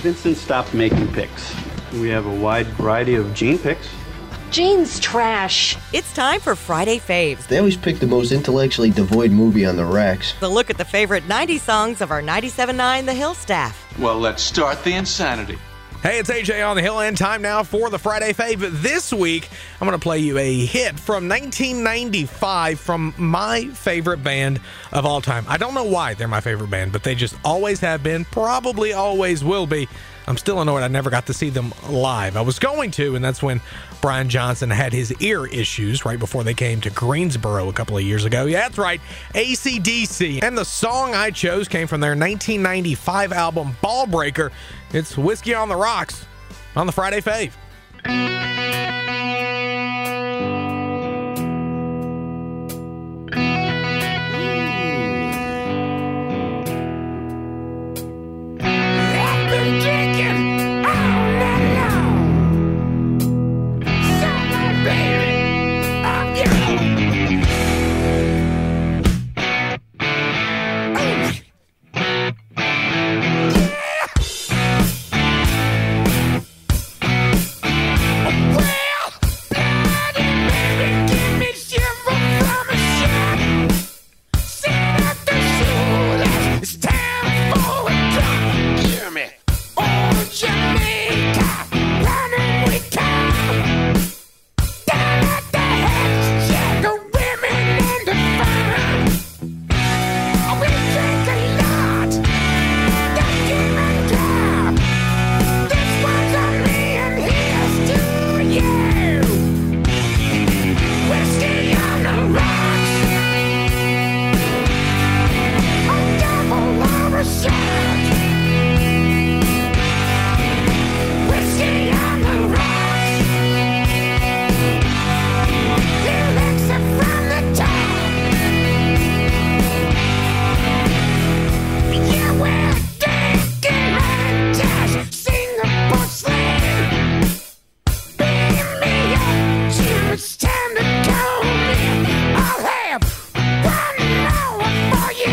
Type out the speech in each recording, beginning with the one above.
Vincent stopped making picks. We have a wide variety of Gene picks. Gene's trash. It's time for Friday Faves. They always pick the most intellectually devoid movie on the racks. The look at the favorite 90s songs of our 97.9 The Hill staff. Well, let's start the insanity. Hey, it's AJ on the Hill, and time now for the Friday Fave. This week, I'm going to play you a hit from 1995 from my favorite band of all time. I don't know why they're my favorite band, but they just always have been, probably always will be. I'm still annoyed I never got to see them live. I was going to, and that's when Brian Johnson had his ear issues right before they came to Greensboro a couple of years ago. Yeah, that's right, AC/DC. And the song I chose came from their 1995 album, Ball Breaker. It's Whiskey on the Rocks on the Friday Fave.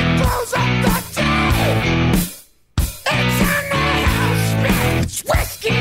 Whiskey